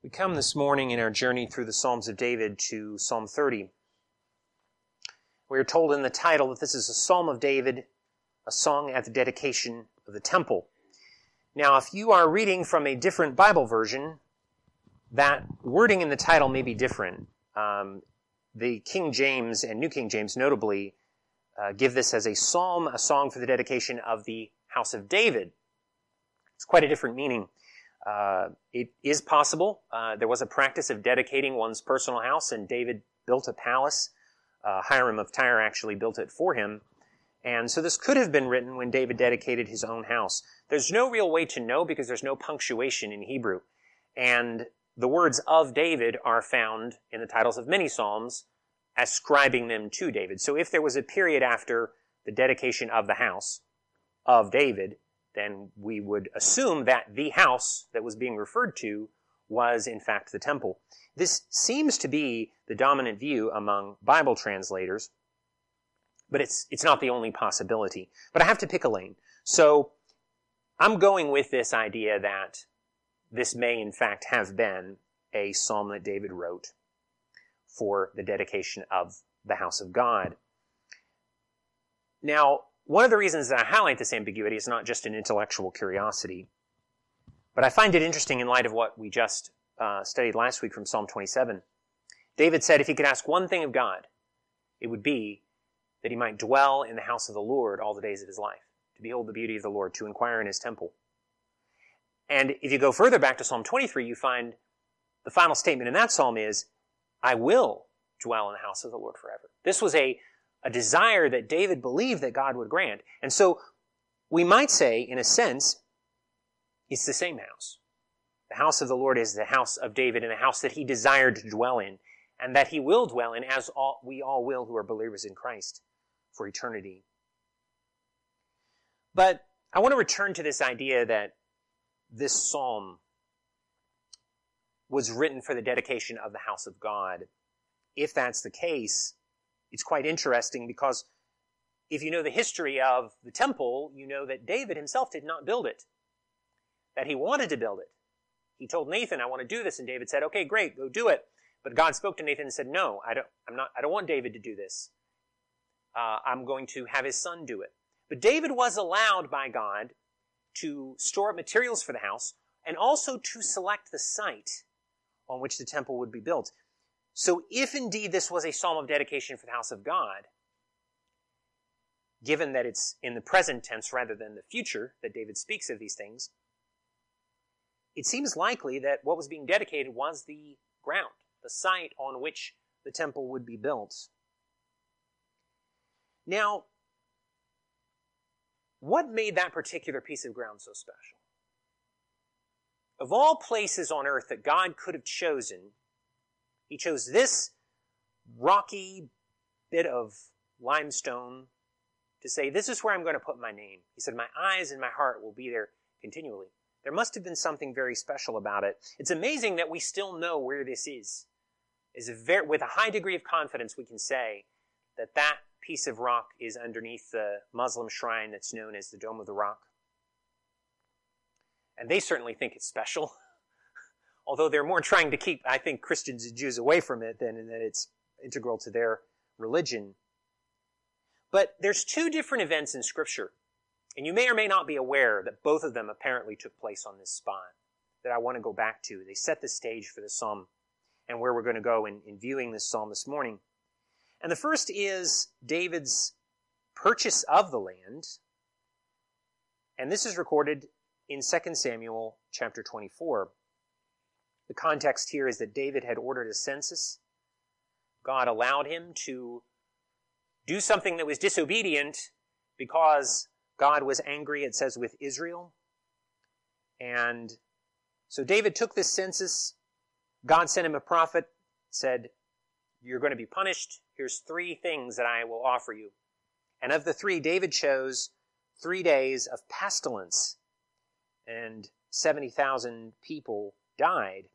We come this morning in our journey through the Psalms of David to Psalm 30. We are told in the title that this is a Psalm of David, a song at the dedication of the temple. Now, if you are reading from a different Bible version, that wording in the title may be different. The King James and New King James notably give this as a psalm, a song for the dedication of the house of David. It's quite a different meaning. It is possible. There was a practice of dedicating one's personal house, and David built a palace. Hiram of Tyre actually built it for him. And so this could have been written when David dedicated his own house. There's no real way to know because there's no punctuation in Hebrew. And the words of David are found in the titles of many psalms, ascribing them to David. So if there was a period after the dedication of the house of David, then we would assume that the house that was being referred to was, in fact, the temple. This seems to be the dominant view among Bible translators, but it's not the only possibility. But I have to pick a lane. So I'm going with this idea that this may, in fact, have been a psalm that David wrote for the dedication of the house of God. Now, one of the reasons that I highlight this ambiguity is not just an intellectual curiosity, but I find it interesting in light of what we just studied last week from Psalm 27. David said if he could ask one thing of God, it would be that he might dwell in the house of the Lord all the days of his life, to behold the beauty of the Lord, to inquire in his temple. And if you go further back to Psalm 23, you find the final statement in that psalm is, I will dwell in the house of the Lord forever. This was a desire that David believed that God would grant. And so we might say, in a sense, it's the same house. The house of the Lord is the house of David and the house that he desired to dwell in and that he will dwell in as we all will who are believers in Christ for eternity. But I want to return to this idea that this psalm was written for the dedication of the house of God. If that's the case, it's quite interesting because if you know the history of the temple, you know that David himself did not build it, that he wanted to build it. He told Nathan, I want to do this, and David said, okay, great, go do it. But God spoke to Nathan and said, no, I don't want David to do this. I'm going to have his son do it. But David was allowed by God to store up materials for the house and also to select the site on which the temple would be built. So if indeed this was a psalm of dedication for the house of God, given that it's in the present tense rather than the future that David speaks of these things, it seems likely that what was being dedicated was the ground, the site on which the temple would be built. Now, what made that particular piece of ground so special? Of all places on earth that God could have chosen, he chose this rocky bit of limestone to say, this is where I'm going to put my name. He said, my eyes and my heart will be there continually. There must have been something very special about it. It's amazing that we still know where this is. With a high degree of confidence, we can say that that piece of rock is underneath the Muslim shrine that's known as the Dome of the Rock. And they certainly think it's special. Although they're more trying to keep, I think, Christians and Jews away from it than that it's integral to their religion. But there's two different events in Scripture, and you may or may not be aware that both of them apparently took place on this spot that I want to go back to. They set the stage for the psalm and where we're going to go in viewing this psalm this morning. And the first is David's purchase of the land, and this is recorded in 2 Samuel chapter 24. The context here is that David had ordered a census. God allowed him to do something that was disobedient because God was angry, it says, with Israel. And so David took this census. God sent him a prophet, said, you're going to be punished. Here's 3 things that I will offer you. And of the 3, David chose 3 days of pestilence, and 70,000 people died.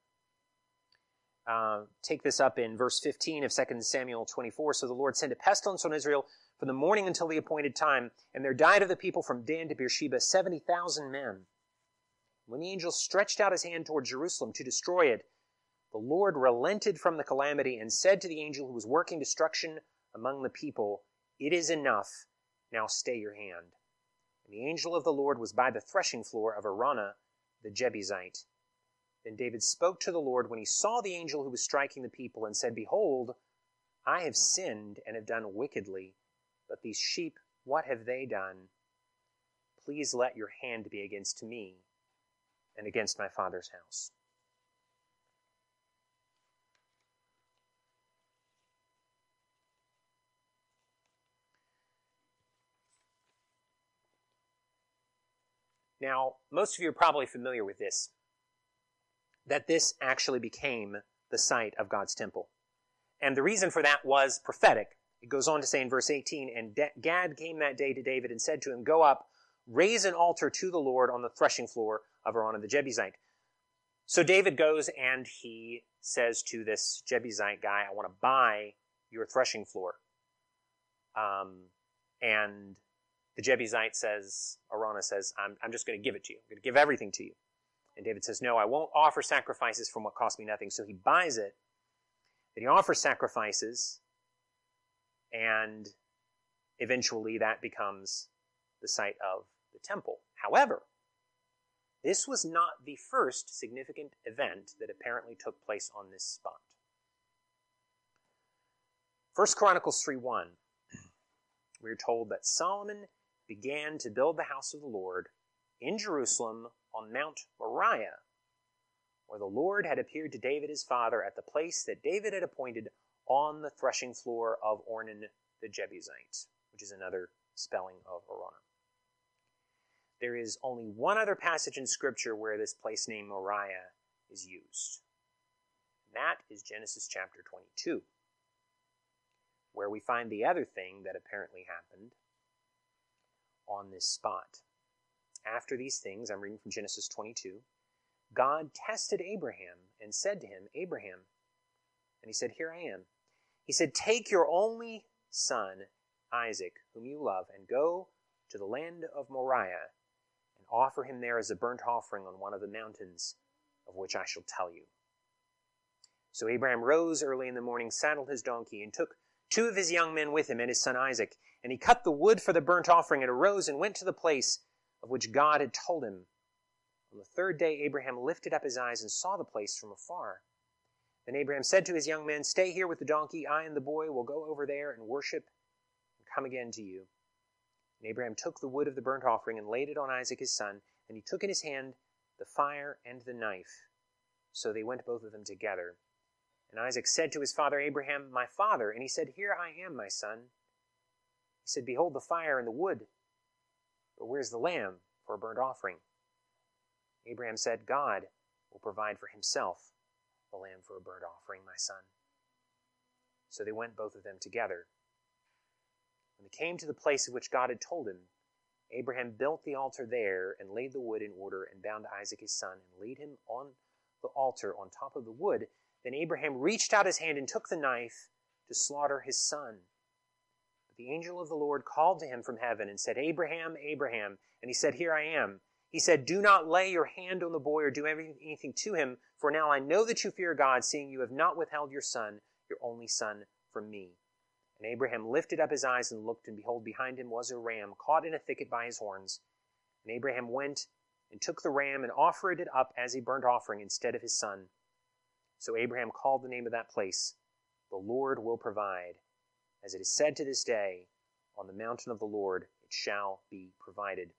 Take this up in verse 15 of 2 Samuel 24. So the Lord sent a pestilence on Israel from the morning until the appointed time, and there died of the people from Dan to Beersheba 70,000 men. When the angel stretched out his hand toward Jerusalem to destroy it, the Lord relented from the calamity and said to the angel who was working destruction among the people, "It is enough. Now stay your hand." And the angel of the Lord was by the threshing floor of Araunah the Jebusite. Then David spoke to the Lord when he saw the angel who was striking the people and said, "Behold, I have sinned and have done wickedly, but these sheep, what have they done? Please let your hand be against me and against my father's house." Now, most of you are probably familiar with this, that this actually became the site of God's temple. And the reason for that was prophetic. It goes on to say in verse 18, "And Gad came that day to David and said to him, 'Go up, raise an altar to the Lord on the threshing floor of Araunah the Jebusite.'" So David goes and he says to this Jebusite guy, "I want to buy your threshing floor." And the Jebusite says, Araunah says, I'm just going to give it to you. I'm going to give everything to you. And David says, "No, I won't offer sacrifices from what cost me nothing." So he buys it. Then he offers sacrifices. And eventually that becomes the site of the temple. However, this was not the first significant event that apparently took place on this spot. 1 Chronicles 3:1, we're told that Solomon began to build the house of the Lord in Jerusalem on Mount Moriah, where the Lord had appeared to David his father at the place that David had appointed on the threshing floor of Ornan the Jebusite, which is another spelling of Araunah. There is only one other passage in Scripture where this place named Moriah is used. And that is Genesis chapter 22, where we find the other thing that apparently happened on this spot. After these things, I'm reading from Genesis 22, God tested Abraham and said to him, "Abraham." And he said, "Here I am." He said, "Take your only son, Isaac, whom you love, and go to the land of Moriah, and offer him there as a burnt offering on one of the mountains of which I shall tell you." So Abraham rose early in the morning, saddled his donkey, and took 2 of his young men with him and his son Isaac. And he cut the wood for the burnt offering and arose and went to the place of which God had told him. On the 3rd day, Abraham lifted up his eyes and saw the place from afar. Then Abraham said to his young men, "Stay here with the donkey. I and the boy will go over there and worship and come again to you." And Abraham took the wood of the burnt offering and laid it on Isaac his son, and he took in his hand the fire and the knife. So they went both of them together. And Isaac said to his father Abraham, "My father." And he said, "Here I am, my son." He said, "Behold the fire and the wood, but where's the lamb for a burnt offering?" Abraham said, "God will provide for himself the lamb for a burnt offering, my son." So they went both of them together. When they came to the place of which God had told him, Abraham built the altar there and laid the wood in order and bound Isaac his son and laid him on the altar on top of the wood. Then Abraham reached out his hand and took the knife to slaughter his son. But the angel of the Lord called to him from heaven and said, "Abraham, Abraham." And he said, "Here I am." He said, "Do not lay your hand on the boy or do anything to him, for now I know that you fear God, seeing you have not withheld your son, your only son, from me." And Abraham lifted up his eyes and looked, and behold, behind him was a ram caught in a thicket by his horns. And Abraham went and took the ram and offered it up as a burnt offering instead of his son. So Abraham called the name of that place, "The Lord will provide." As it is said to this day, "On the mountain of the Lord it shall be provided."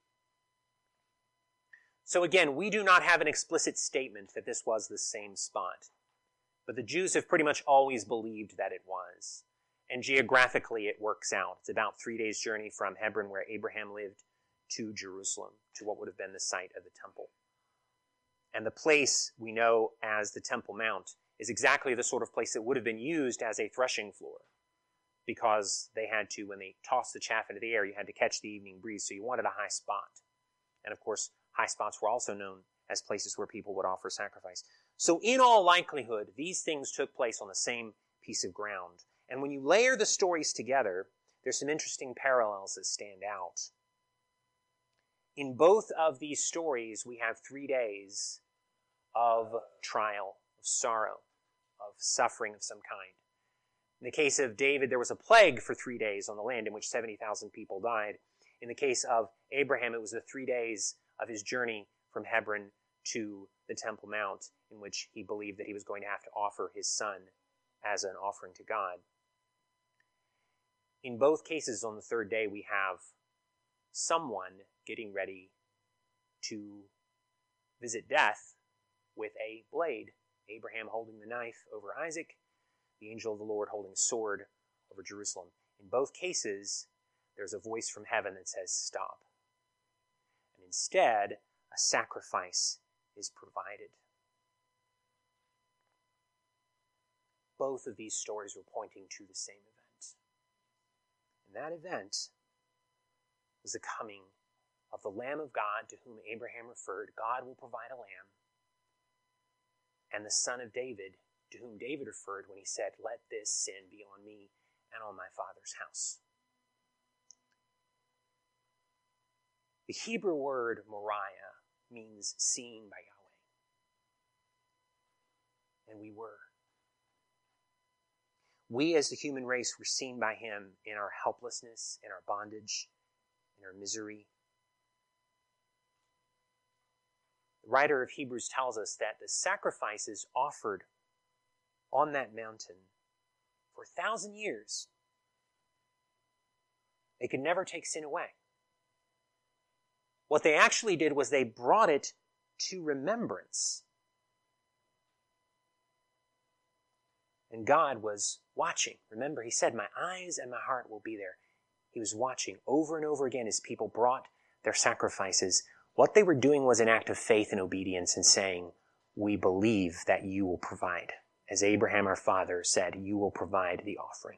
So again, we do not have an explicit statement that this was the same spot. But the Jews have pretty much always believed that it was. And geographically it works out. It's about 3 days' journey from Hebron, where Abraham lived, to Jerusalem, to what would have been the site of the temple. And the place we know as the Temple Mount is exactly the sort of place that would have been used as a threshing floor, because they had to, when they tossed the chaff into the air, you had to catch the evening breeze, so you wanted a high spot. And of course, high spots were also known as places where people would offer sacrifice. So in all likelihood, these things took place on the same piece of ground. And when you layer the stories together, there's some interesting parallels that stand out. In both of these stories, we have 3 days of trial, of sorrow. of suffering of some kind. In the case of David, there was a plague for 3 days on the land in which 70,000 people died. In the case of Abraham, it was the 3 days of his journey from Hebron to the Temple Mount, in which he believed that he was going to have to offer his son as an offering to God. In both cases, on the third day, we have someone getting ready to visit death with a blade. Abraham holding the knife over Isaac, the angel of the Lord holding a sword over Jerusalem. In both cases, there's a voice from heaven that says, stop. And instead, a sacrifice is provided. Both of these stories were pointing to the same event. And that event was the coming of the Lamb of God to whom Abraham referred. God will provide a lamb. And the Son of David, to whom David referred when he said, let this sin be on me and on my Father's house. The Hebrew word Moriah means seen by Yahweh. And we were. We as the human race were seen by him in our helplessness, in our bondage, in our misery. The writer of Hebrews tells us that the sacrifices offered on that mountain for 1,000 years, they could never take sin away. What they actually did was they brought it to remembrance. And God was watching. Remember, he said, my eyes and my heart will be there. He was watching over and over again as people brought their sacrifices. What they were doing was an act of faith and obedience and saying, we believe that you will provide. As Abraham our father said, you will provide the offering.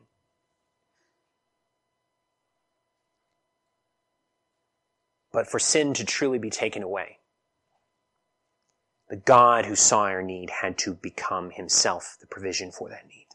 But for sin to truly be taken away, the God who saw our need had to become himself the provision for that need.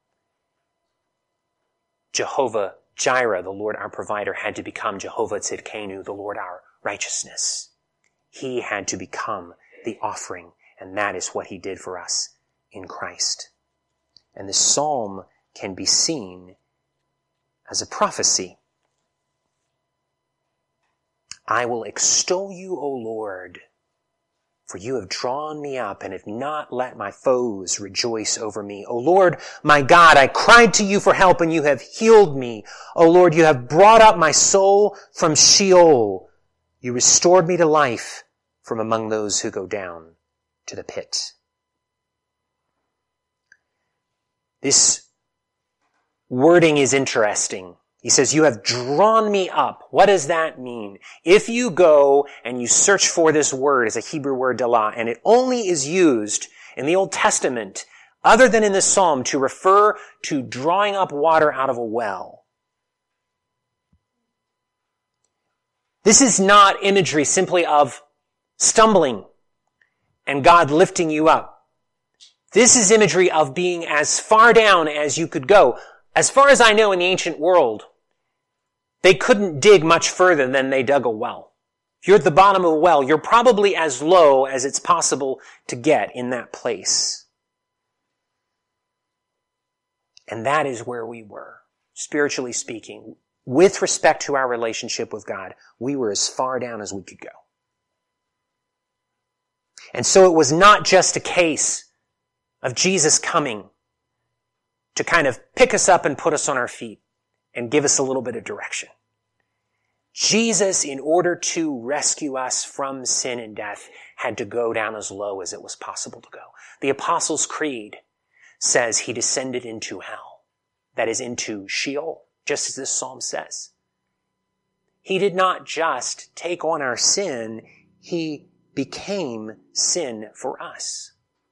Jehovah Jireh, the Lord our provider, had to become Jehovah Tzidkenu, the Lord our righteousness. He had to become the offering, and that is what he did for us in Christ. And the psalm can be seen as a prophecy. I will extol you, O Lord, for you have drawn me up and have not let my foes rejoice over me. O Lord, my God, I cried to you for help and you have healed me. O Lord, you have brought up my soul from Sheol. You restored me to life from among those who go down to the pit. This wording is interesting. He says, you have drawn me up. What does that mean? If you go and you search for this word, it's a Hebrew word, dalah, and it only is used in the Old Testament, other than in this psalm, to refer to drawing up water out of a well. This is not imagery simply of stumbling and God lifting you up. This is imagery of being as far down as you could go. As far as I know, in the ancient world, they couldn't dig much further than they dug a well. If you're at the bottom of a well, you're probably as low as it's possible to get in that place. And that is where we were, spiritually speaking. With respect to our relationship with God, we were as far down as we could go. And so it was not just a case of Jesus coming to kind of pick us up and put us on our feet and give us a little bit of direction. Jesus, in order to rescue us from sin and death, had to go down as low as it was possible to go. The Apostles' Creed says he descended into hell. That is, into Sheol, just as this psalm says. He did not just take on our sin, he became sin for us.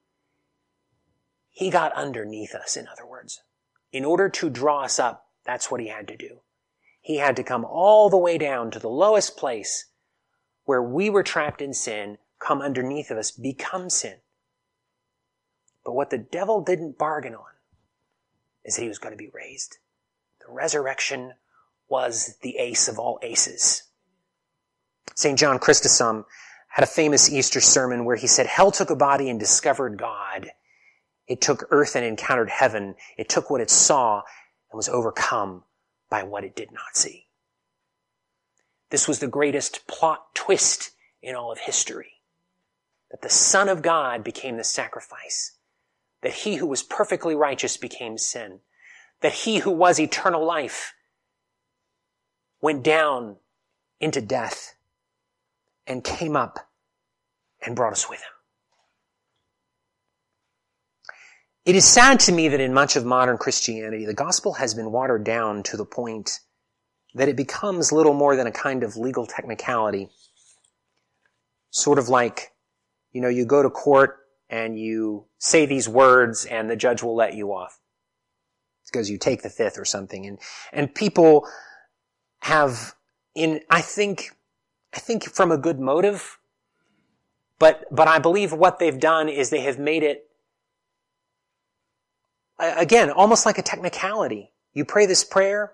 He got underneath us, in other words. In order to draw us up, that's what he had to do. He had to come all the way down to the lowest place where we were trapped in sin, come underneath of us, become sin. But what the devil didn't bargain on is that he was going to be raised. The resurrection was the ace of all aces. St. John Chrysostom had a famous Easter sermon where he said, hell took a body and discovered God. It took earth and encountered heaven. It took what it saw and was overcome by what it did not see. This was the greatest plot twist in all of history. That the Son of God became the sacrifice. That he who was perfectly righteous became sin. That he who was eternal life went down into death and came up and brought us with him. It is sad to me that in much of modern Christianity, the gospel has been watered down to the point that it becomes little more than a kind of legal technicality. Sort of like, you go to court and you say these words and the judge will let you off. It's because you take the fifth or something. And people have, I think from a good motive, but I believe what they've done is they have made it, again, almost like a technicality. You pray this prayer,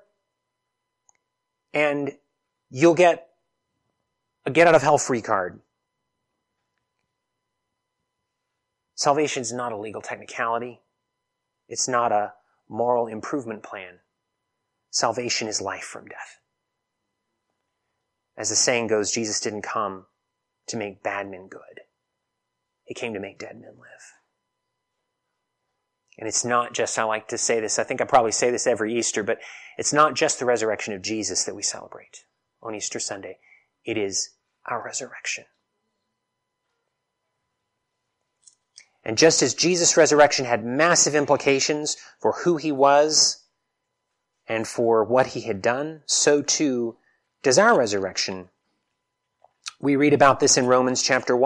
and you'll get a get out of hell free card. Salvation is not a legal technicality. It's not a moral improvement plan. Salvation is life from death. As the saying goes, Jesus didn't come to make bad men good. He came to make dead men live. And it's not just, I like to say this, I think I probably say this every Easter, but it's not just the resurrection of Jesus that we celebrate on Easter Sunday. It is our resurrection. And just as Jesus' resurrection had massive implications for who he was and for what he had done, so too does our resurrection. We read about this in Romans chapter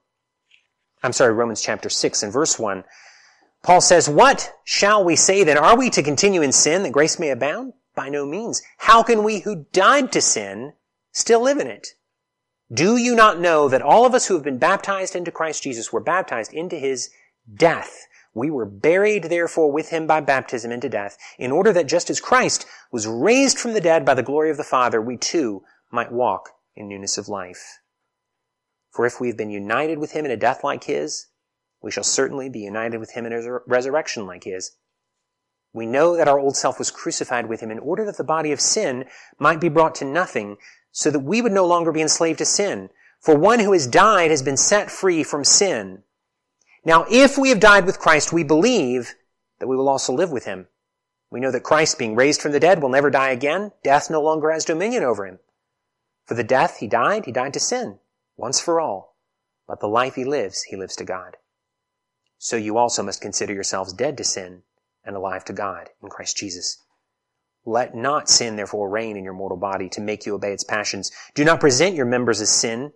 6 and verse 1. Paul says, "What shall we say then? Are we to continue in sin that grace may abound? By no means. How can we who died to sin still live in it? Do you not know that all of us who have been baptized into Christ Jesus were baptized into his death? We were buried therefore with him by baptism into death, in order that just as Christ was raised from the dead by the glory of the Father, we too might walk in newness of life. For if we have been united with him in a death like his, we shall certainly be united with him in a resurrection like his. We know that our old self was crucified with him in order that the body of sin might be brought to nothing, so that we would no longer be enslaved to sin. For one who has died has been set free from sin. Now, if we have died with Christ, we believe that we will also live with him. We know that Christ, being raised from the dead, will never die again. Death no longer has dominion over him. For the death he died to sin, once for all. But the life he lives to God. So you also must consider yourselves dead to sin and alive to God in Christ Jesus. Let not sin therefore reign in your mortal body to make you obey its passions. Do not present your members as sin,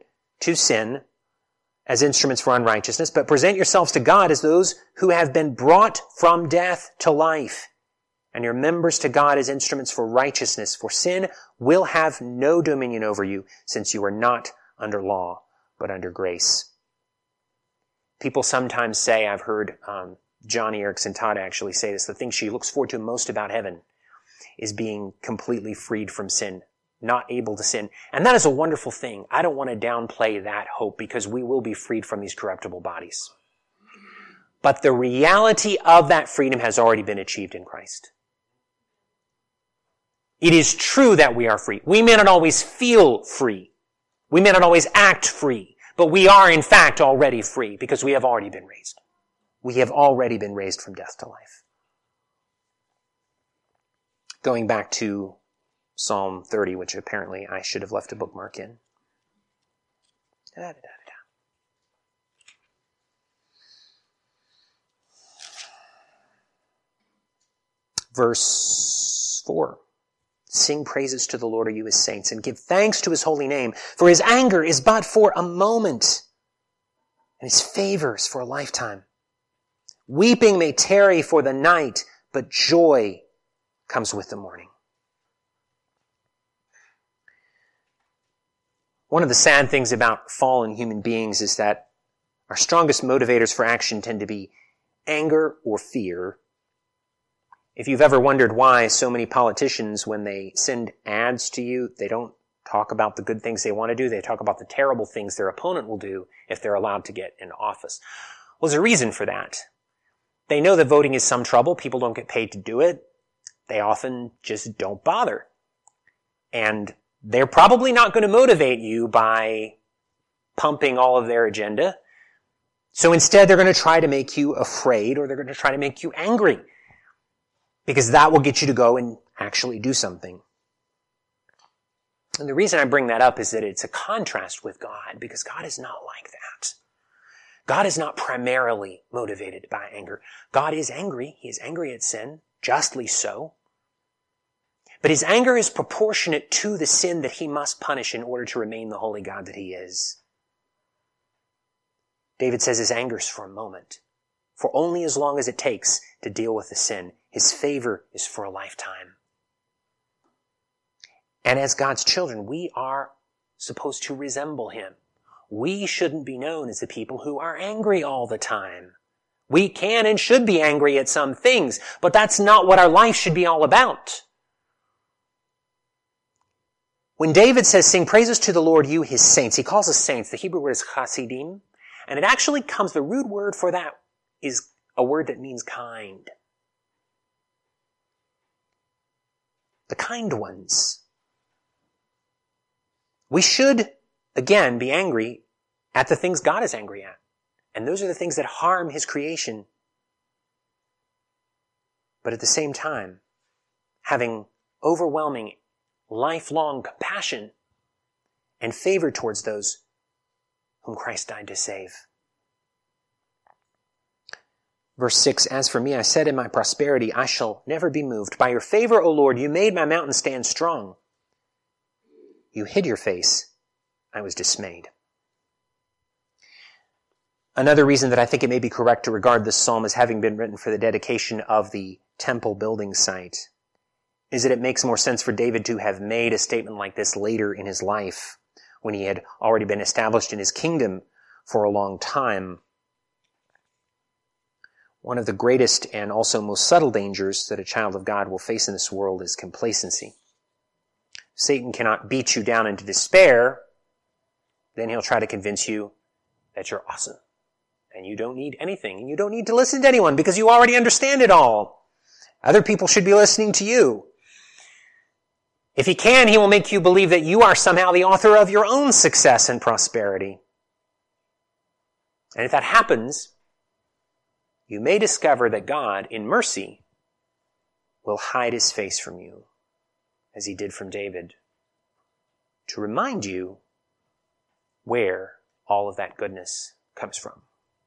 as instruments for unrighteousness, but present yourselves to God as those who have been brought from death to life, and your members to God as instruments for righteousness. For sin will have no dominion over you, since you are not under law, but under grace." People sometimes say, I've heard Johnny Erickson Todd actually say this, the thing she looks forward to most about heaven is being completely freed from sin, not able to sin. And that is a wonderful thing. I don't want to downplay that hope, because we will be freed from these corruptible bodies. But the reality of that freedom has already been achieved in Christ. It is true that we are free. We may not always feel free. We may not always act free. But we are, in fact, already free, because we have already been raised. We have already been raised from death to life. Going back to Psalm 30, which apparently I should have left a bookmark in. Verse 4. Sing praises to the Lord, are you his saints, and give thanks to his holy name. For his anger is but for a moment, and his favors for a lifetime. Weeping may tarry for the night, but joy comes with the morning. One of the sad things about fallen human beings is that our strongest motivators for action tend to be anger or fear. If you've ever wondered why so many politicians, when they send ads to you, they don't talk about the good things they want to do, they talk about the terrible things their opponent will do if they're allowed to get in office. Well, there's a reason for that. They know that voting is some trouble. People don't get paid to do it. They often just don't bother. And they're probably not going to motivate you by pumping all of their agenda. So instead, they're going to try to make you afraid, or they're going to try to make you angry, because that will get you to go and actually do something. And the reason I bring that up is that it's a contrast with God, because God is not like that. God is not primarily motivated by anger. God is angry. He is angry at sin, justly so. But his anger is proportionate to the sin that he must punish in order to remain the holy God that he is. David says his anger is for a moment, for only as long as it takes to deal with the sin. His favor is for a lifetime. And as God's children, we are supposed to resemble him. We shouldn't be known as the people who are angry all the time. We can and should be angry at some things, but that's not what our life should be all about. When David says, sing praises to the Lord, you his saints, he calls us saints. The Hebrew word is chasidim, and it actually comes, the root word for that is a word that means kind. The kind ones. We should, again, be angry at the things God is angry at. And those are the things that harm his creation. But at the same time, having overwhelming, lifelong compassion and favor towards those whom Christ died to save. Verse 6, as for me, I said in my prosperity, I shall never be moved. By your favor, O Lord, you made my mountain stand strong. You hid your face. I was dismayed. Another reason that I think it may be correct to regard this psalm as having been written for the dedication of the temple building site is that it makes more sense for David to have made a statement like this later in his life, when he had already been established in his kingdom for a long time. One of the greatest and also most subtle dangers that a child of God will face in this world is complacency. Satan cannot beat you down into despair. Then he'll try to convince you that you're awesome. And you don't need anything. And you don't need to listen to anyone because you already understand it all. Other people should be listening to you. If he can, he will make you believe that you are somehow the author of your own success and prosperity. And if that happens, you may discover that God, in mercy, will hide his face from you, as he did from David, to remind you where all of that goodness comes from.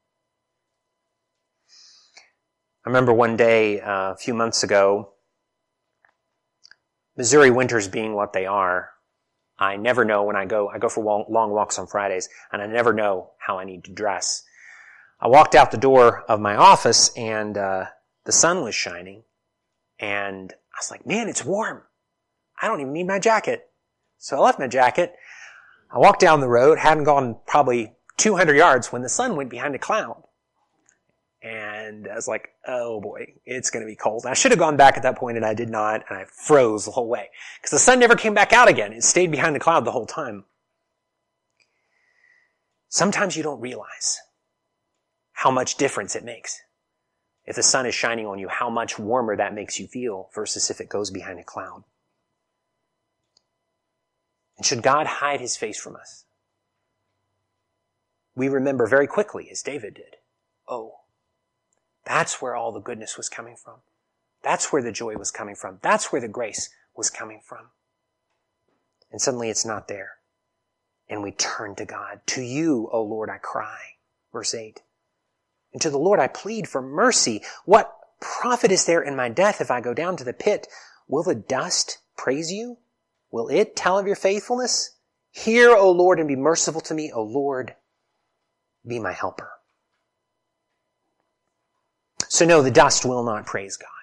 I remember one day, a few months ago, Missouri winters being what they are, I never know when I go for long walks on Fridays, and I never know how I need to dress. I walked out the door of my office, and the sun was shining, and I was like, man, it's warm. I don't even need my jacket. So I left my jacket. I walked down the road, hadn't gone probably 200 yards when the sun went behind a cloud. And I was like, oh boy, it's going to be cold. I should have gone back at that point, and I did not, and I froze the whole way. Because the sun never came back out again. It stayed behind the cloud the whole time. Sometimes you don't realize how much difference it makes. If the sun is shining on you, how much warmer that makes you feel versus if it goes behind a cloud. And should God hide his face from us, we remember very quickly, as David did, oh, that's where all the goodness was coming from. That's where the joy was coming from. That's where the grace was coming from. And suddenly it's not there. And we turn to God. To you, O Lord, I cry. Verse 8. And to the Lord I plead for mercy. What profit is there in my death if I go down to the pit? Will the dust praise you? Will it tell of your faithfulness? Hear, O Lord, and be merciful to me. O Lord, be my helper. So no, the dust will not praise God.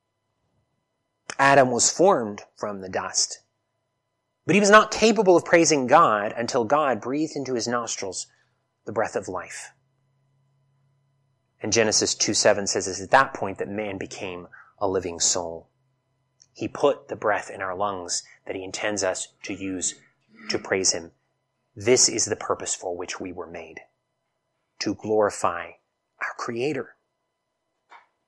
Adam was formed from the dust. But he was not capable of praising God until God breathed into his nostrils the breath of life. And Genesis 2:7 says it's at that point that man became a living soul. He put the breath in our lungs that he intends us to use to praise him. This is the purpose for which we were made, to glorify our Creator.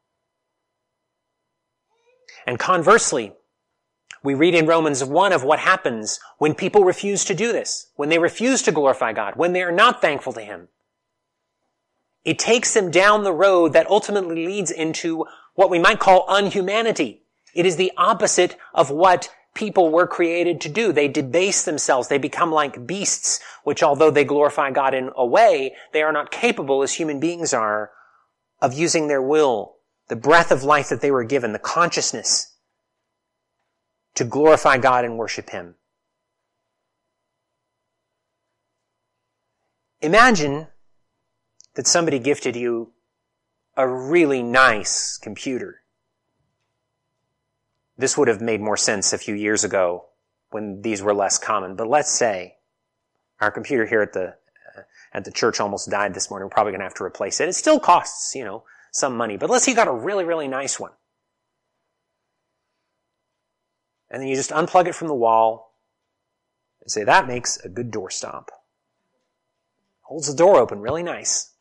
And conversely, we read in Romans 1 of what happens when people refuse to do this, when they refuse to glorify God, when they are not thankful to Him. It takes them down the road that ultimately leads into what we might call unhumanity. It is the opposite of what people were created to do. They debase themselves. They become like beasts, which although they glorify God in a way, they are not capable, as human beings are, of using their will, the breath of life that they were given, the consciousness to glorify God and worship Him. Imagine that somebody gifted you a really nice computer. This would have made more sense a few years ago when these were less common. But let's say our computer here at the church almost died this morning. We're probably going to have to replace it. It still costs, some money. But let's say you got a really, really nice one. And then you just unplug it from the wall and say, that makes a good doorstop. Holds the door open really nice.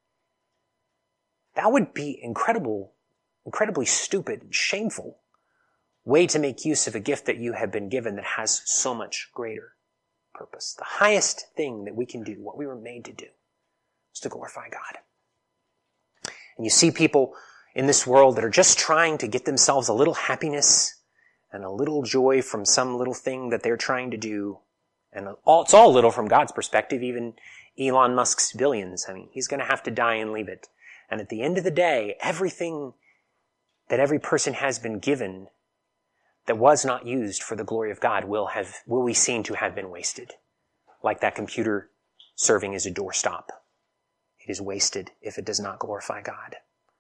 That would be incredibly stupid and shameful way to make use of a gift that you have been given that has so much greater purpose. The highest thing that we can do, what we were made to do, is to glorify God. And you see people in this world that are just trying to get themselves a little happiness and a little joy from some little thing that they're trying to do. And it's all little from God's perspective, even Elon Musk's billions. He's going to have to die and leave it. And at the end of the day, everything that every person has been given that was not used for the glory of God will be seen to have been wasted. Like that computer serving as a doorstop. It is wasted if it does not glorify God.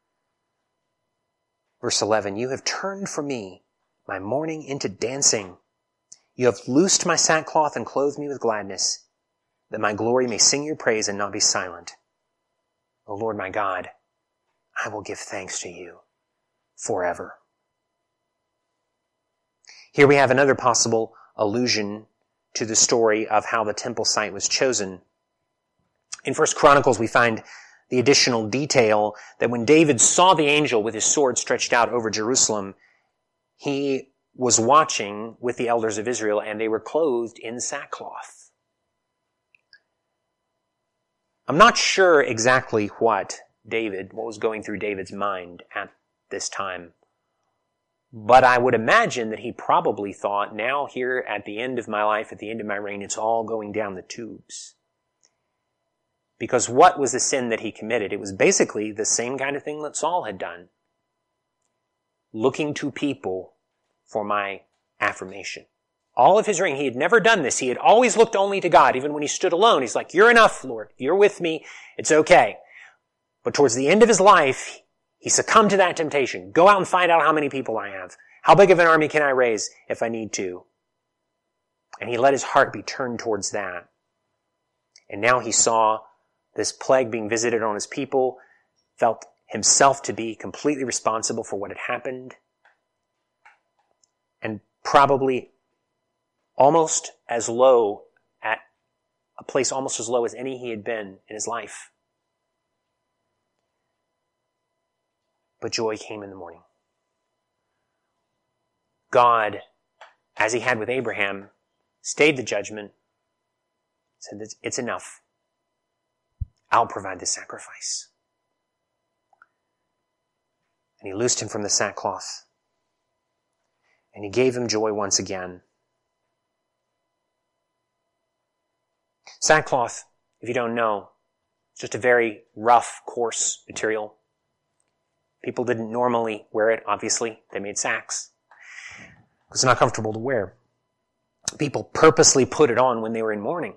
Verse 11, you have turned from me my mourning into dancing. You have loosed my sackcloth and clothed me with gladness, that my glory may sing your praise and not be silent. O Lord my God, I will give thanks to you forever. Here we have another possible allusion to the story of how the temple site was chosen. In 1 Chronicles, we find the additional detail that when David saw the angel with his sword stretched out over Jerusalem, he was watching with the elders of Israel, and they were clothed in sackcloth. I'm not sure exactly what was going through David's mind at this time. But I would imagine that he probably thought, now here at the end of my life, at the end of my reign, it's all going down the tubes. Because what was the sin that he committed? It was basically the same kind of thing that Saul had done. Looking to people for my affirmation. All of his reign, he had never done this. He had always looked only to God. Even when he stood alone, he's like, you're enough, Lord. You're with me. It's okay. But towards the end of his life, he succumbed to that temptation. Go out and find out how many people I have. How big of an army can I raise if I need to? And he let his heart be turned towards that. And now he saw this plague being visited on his people, felt himself to be completely responsible for what had happened, and probably almost as low, at a place almost as low as any he had been in his life. But joy came in the morning. God, as he had with Abraham, stayed the judgment, said that it's enough. I'll provide the sacrifice. And he loosed him from the sackcloth. And he gave him joy once again. Sackcloth, if you don't know, it's just a very rough, coarse material. People didn't normally wear it, obviously. They made sacks. It's not comfortable to wear. People purposely put it on when they were in mourning.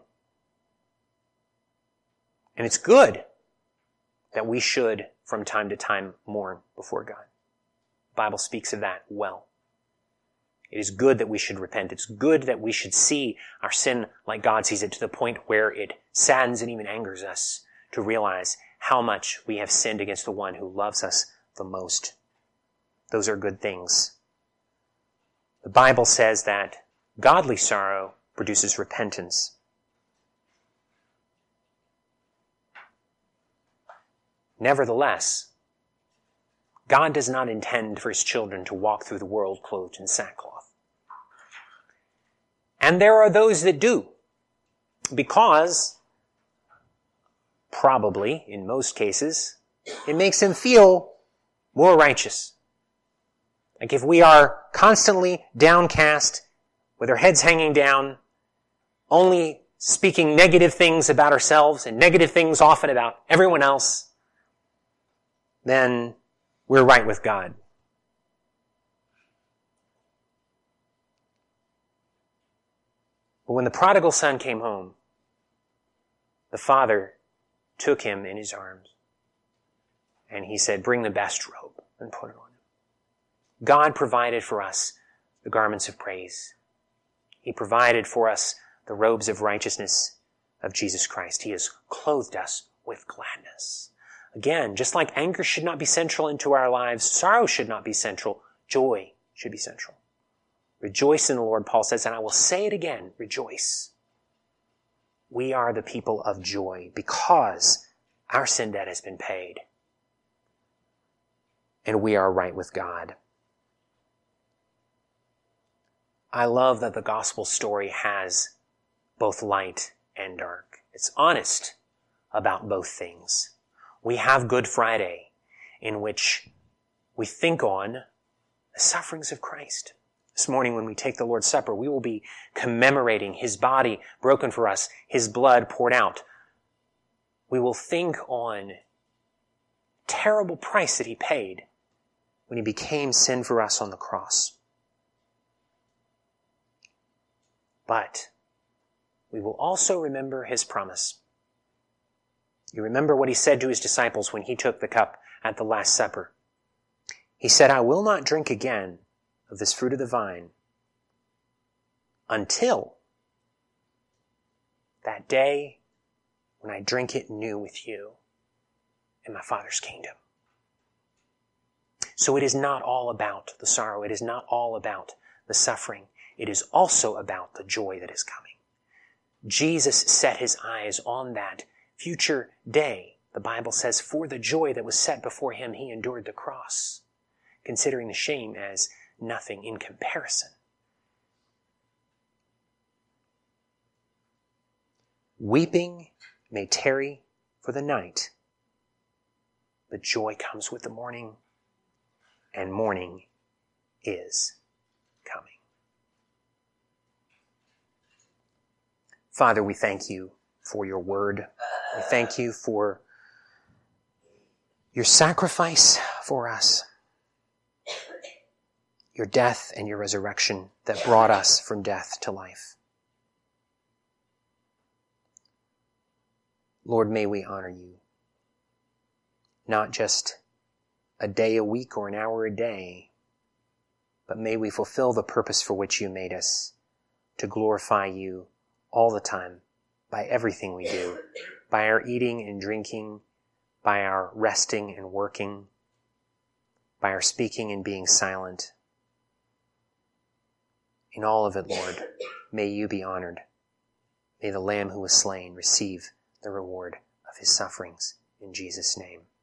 And it's good that we should, from time to time, mourn before God. The Bible speaks of that well. It is good that we should repent. It's good that we should see our sin like God sees it, to the point where it saddens and even angers us to realize how much we have sinned against the one who loves us the most. Those are good things. The Bible says that godly sorrow produces repentance. Nevertheless, God does not intend for his children to walk through the world clothed in sackcloth. And there are those that do, because, probably, in most cases, it makes them feel more righteous. Like if we are constantly downcast, with our heads hanging down, only speaking negative things about ourselves and negative things often about everyone else, then we're right with God. But when the prodigal son came home, the father took him in his arms and he said, "Bring the best robe and put it on him." God provided for us the garments of praise. He provided for us the robes of righteousness of Jesus Christ. He has clothed us with gladness. Again, just like anger should not be central into our lives, sorrow should not be central, joy should be central. Rejoice in the Lord, Paul says, and I will say it again, rejoice. We are the people of joy because our sin debt has been paid. And we are right with God. I love that the gospel story has both light and dark. It's honest about both things. We have Good Friday, in which we think on the sufferings of Christ. This morning when we take the Lord's Supper, we will be commemorating his body broken for us, his blood poured out. We will think on the terrible price that he paid when he became sin for us on the cross. But we will also remember his promise. You remember what he said to his disciples when he took the cup at the Last Supper. He said, "I will not drink again of this fruit of the vine until that day when I drink it new with you in my Father's kingdom." So it is not all about the sorrow. It is not all about the suffering. It is also about the joy that is coming. Jesus set his eyes on that future day. The Bible says, for the joy that was set before him, he endured the cross, considering the shame as nothing in comparison. Weeping may tarry for the night, but joy comes with the morning, and morning is coming. Father, we thank you for your word. We thank you for your sacrifice for us, your death and your resurrection that brought us from death to life. Lord, may we honor you, not just a day a week or an hour a day, but may we fulfill the purpose for which you made us, to glorify you all the time, by everything we do, by our eating and drinking, by our resting and working, by our speaking and being silent. In all of it, Lord, may you be honored. May the Lamb who was slain receive the reward of his sufferings. In Jesus' name.